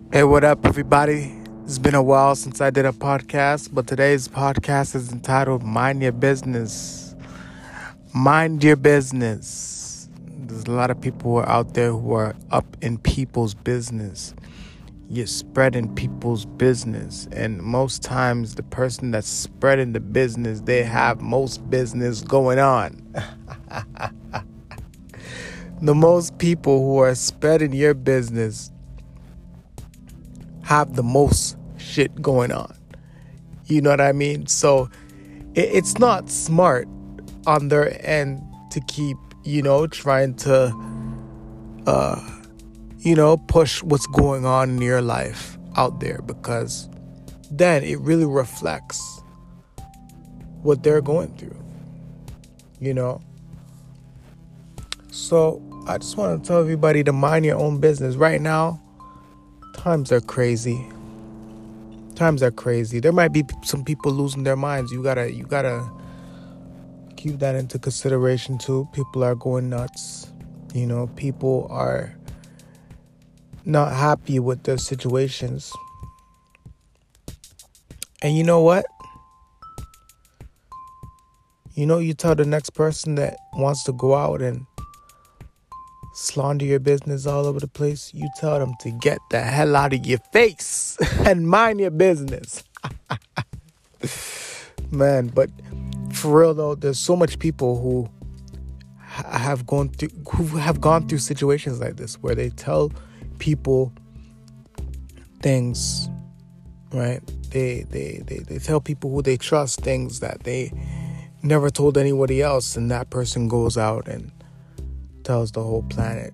Hey, what up, everybody? It's been a while since I did a podcast, but today's podcast is entitled Mind Your Business. Mind your business. There's a lot of people who are out there who are up in people's business. You're spreading people's business. And most times, the person that's spreading the business, they have most business going on. The most people who are spreading your business have the most shit going on. You know what I mean? So it's not smart on their end to keep, trying to, push what's going on in your life out there, because then it really reflects what they're going through, So I just want to tell everybody to mind your own business. Right now, times are crazy. There might be some people losing their minds. You gotta keep that into consideration too. People are going nuts. People are not happy with their situations. And you know what? You tell the next person that wants to go out and slander your business all over the place, you tell them to get the hell out of your face and mind your business. Man, but for real though, there's so much people who have gone through situations like this, where they tell people things, right? They tell people who they trust things that they never told anybody else, and that person goes out and tells the whole planet,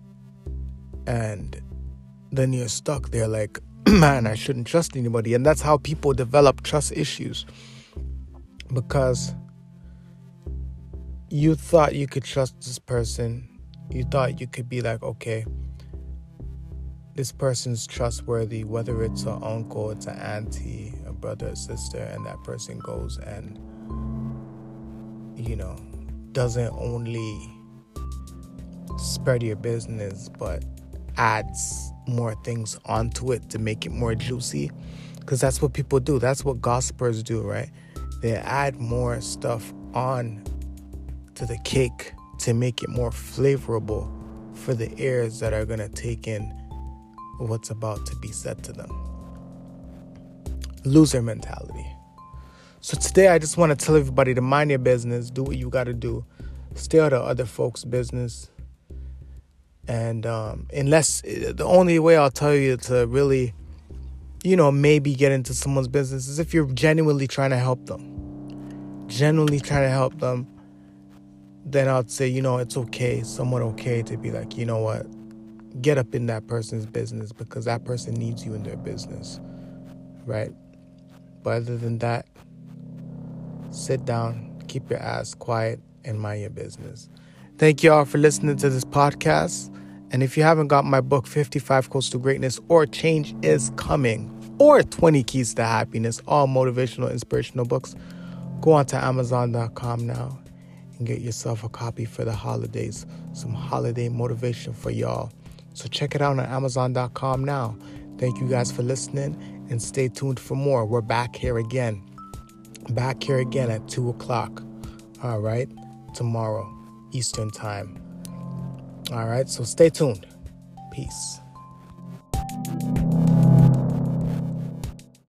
and then you're stuck there like, man, I shouldn't trust anybody. And that's how people develop trust issues, because you thought you could trust this person. You thought you could be like, okay, this person's trustworthy, whether it's an uncle, it's an auntie, a brother, a sister, and that person goes and doesn't only spread your business, but adds more things onto it to make it more juicy. Because that's what people do. That's what gossipers do, right? They add more stuff on to the cake to make it more flavorable for the ears that are going to take in what's about to be said to them. Loser mentality. So today I just want to tell everybody to mind your business, do what you got to do, stay out of other folks' business. And unless, the only way I'll tell you to really, maybe get into someone's business is if you're genuinely trying to help them. Then I'd say, it's okay, somewhat okay to be like, you know what, get up in that person's business, because that person needs you in their business, right? But other than that, sit down, keep your ass quiet, and mind your business. Thank you all for listening to this podcast. And if you haven't got my book, 55 Codes to Greatness, or Change is Coming, or 20 Keys to Happiness, all motivational, inspirational books, go on to Amazon.com now and get yourself a copy for the holidays. Some holiday motivation for y'all. So check it out on Amazon.com now. Thank you guys for listening, and stay tuned for more. We're back here again at 2 o'clock. All right, tomorrow, Eastern time. All right, so stay tuned. Peace.